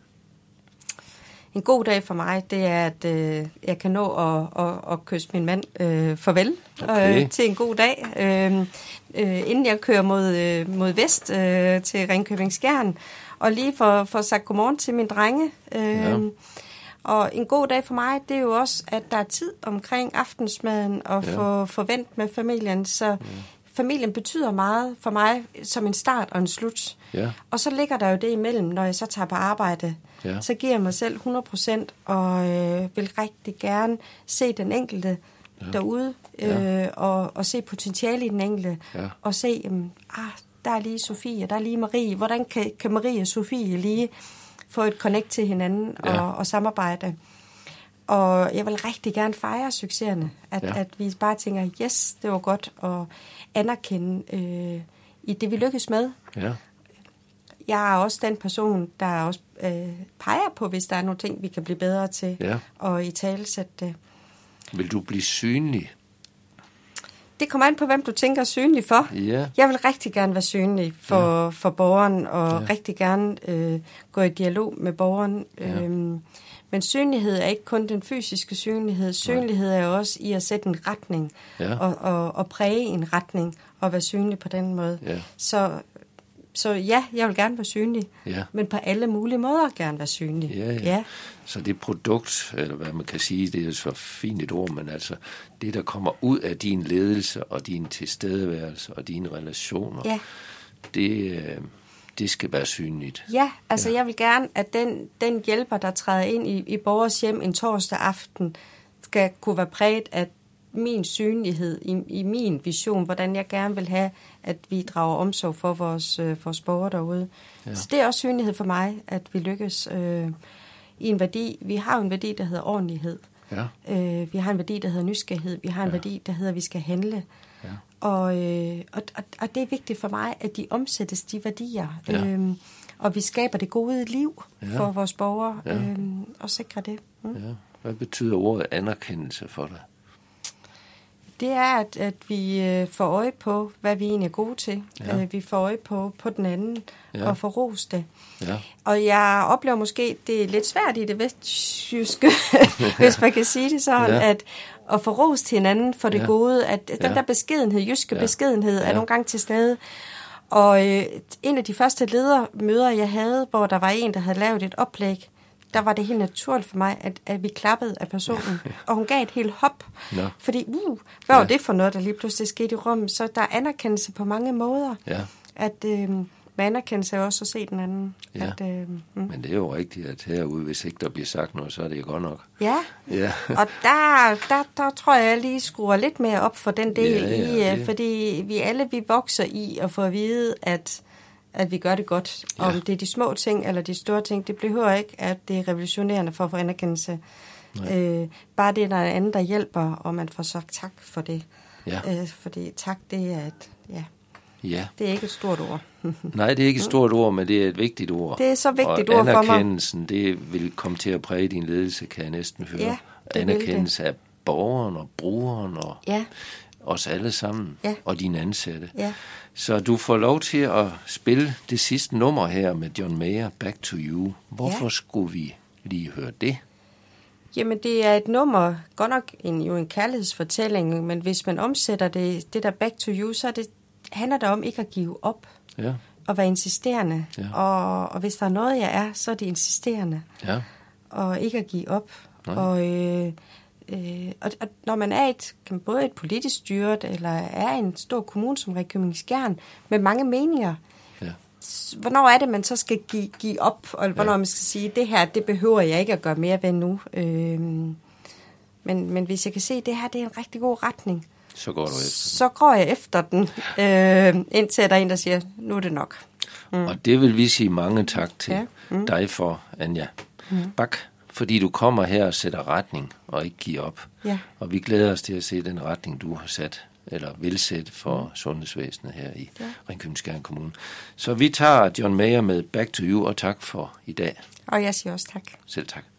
En god dag for mig, det er, at øh, jeg kan nå at, at, at kysse min mand øh, farvel Okay. øh, til en god dag. Øh, øh, inden jeg kører mod, øh, mod vest øh, til Ringkøbing Skjern, og lige for, for sagt godmorgen til min drenge. Øh, Ja. Og en god dag for mig, det er jo også, at der er tid omkring aftensmaden og Ja. få forvent med familien. Så ja. familien betyder meget for mig som en start og en slut. Ja. Og så ligger der jo det imellem, når jeg så tager på arbejde. Ja. Så giver jeg mig selv hundrede procent og øh, vil rigtig gerne se den enkelte ja. derude øh, og, og se potentiale i den enkelte. Ja. Og se, jamen, ah, der er lige Sofie, der er lige Marie. Hvordan kan, kan Marie og Sofie lige få et connect til hinanden og, Ja. og samarbejde? Og jeg vil rigtig gerne fejre succeserne. At, Ja. at vi bare tænker, yes, det var godt at anerkende øh, i det, vi lykkes med. Ja. Jeg er også den person, der også øh, peger på, hvis der er nogle ting, vi kan blive bedre til. Ja. Og i talesætte det. Vil du blive synlig? det kommer an på, hvem du tænker synlig for. Ja. Jeg vil rigtig gerne være synlig for, ja. for borgeren, og Ja. rigtig gerne øh, gå i dialog med borgeren. Ja. Øhm, men synlighed er ikke kun den fysiske synlighed. Synlighed er også i at sætte en retning, Ja. og, og, og præge en retning, og være synlig på den måde. Ja. Så, så ja, jeg vil gerne være synlig, Ja. men på alle mulige måder gerne være synlig. Ja, ja. ja. Så det produkt, eller hvad man kan sige, det er så fint et ord, men altså det, der kommer ud af din ledelse og din tilstedeværelse og dine relationer, ja. det, øh, det skal være synligt. Ja, altså Ja. jeg vil gerne, at den, den hjælper, der træder ind i, i borgers hjem en torsdag aften, skal kunne være præget af min synlighed, i, i min vision, hvordan jeg gerne vil have, at vi drager omsorg for vores, øh, vores borgere derude. Ja. Så det er også synlighed for mig, at vi lykkes øh, i en værdi. Vi har jo en værdi, der hedder ordentlighed. Ja. Øh, vi har en værdi, der hedder nysgerrighed. Vi har en Ja. værdi, der hedder, at vi skal handle. Ja. Og, øh, og, og, og det er vigtigt for mig, at de omsættes, de værdier. Ja. Øhm, og vi skaber det gode liv Ja. for vores borgere, Ja. øhm, og sikrer det. Mm. Ja. Hvad betyder ordet anerkendelse for dig? Det er, at, at vi øh, får øje på, hvad vi egentlig er gode til. Ja. Øh, vi får øje på, på den anden, Ja. og får ros det. Ja. Og jeg oplever måske, det er lidt svært i det vestjyske, hvis man kan sige det sådan, Ja. at, at få ros til hinanden for det Ja. gode, at den Ja. der beskedenhed, jyske Ja. beskedenhed, er Ja. nogle gange til stede. Og øh, en af de første ledermøder, jeg havde, hvor der var en, der havde lavet et oplæg, der var det helt naturligt for mig, at, at vi klappede af personen, og hun gav et helt hop. Nå. Fordi, uh, hvad var Ja. det for noget, der lige pludselig skete i rummet? Så der er anerkendelse på mange måder. Ja. At øh, med anerkendelse er også at se den anden. Ja. At, øh, mm. Men det er jo rigtigt, at herude, hvis ikke der bliver sagt noget, så er det jo godt nok. Ja, Ja. og der, der, der tror jeg, jeg lige skruer lidt mere op for den del, Ja, ja, i, øh, det- fordi vi alle vi vokser i at få at vide, at, at vi gør det godt. Ja. Om det er de små ting eller de store ting, det behøver ikke, at det er revolutionerende for at få anerkendelse. Øh, bare det, der er andet, der hjælper, og man får sagt tak for det. Ja. Øh, fordi tak, det er et, ja, Ja. det er ikke et stort ord. Nej, det er ikke et stort ord, men det er et vigtigt ord. Det er så vigtigt og ord for mig. anerkendelsen, det vil komme til at præge din ledelse, kan jeg næsten høre. Ja, det vil Anerkendelse af borgeren og brugeren og Ja, os alle sammen, Ja. og dine ansatte. ja. Så du får lov til at spille det sidste nummer her med John Mayer, Back to You. Hvorfor Ja. skulle vi lige høre det? Jamen, det er et nummer, godt nok en, jo en kærlighedsfortælling, men hvis man omsætter det, det der back to you, så er det, handler det om ikke at give op Ja, og være insisterende. Ja. Og, og hvis der er noget, jeg er, så er det insisterende ja, og ikke at give op. Nej. Og, øh, øh, og, og når man er et, kan både et politisk styret, eller er en stor kommune som Ringkøbing Skjern, med mange meninger, ja. hvornår er det, man så skal give, give op, og hvornår Ja. man skal sige, det her, det behøver jeg ikke at gøre mere ved nu. Øhm, men, men hvis jeg kan se, at det her, det er en rigtig god retning, Så går du efter. så går jeg efter den, øh, indtil der er en, der siger, nu er det nok. Mm. Og det vil vi sige mange tak til Ja. mm. dig for, Anja mm. Bak, fordi du kommer her og sætter retning og ikke giver op. Ja. Og vi glæder os til at se den retning, du har sat, eller vil sætte for mm. sundhedsvæsenet her i ja. Ringkøbing Skjern Kommune. Så vi tager John Mayer med Back to You, og tak for i dag. Og jeg siger også tak. Selv tak.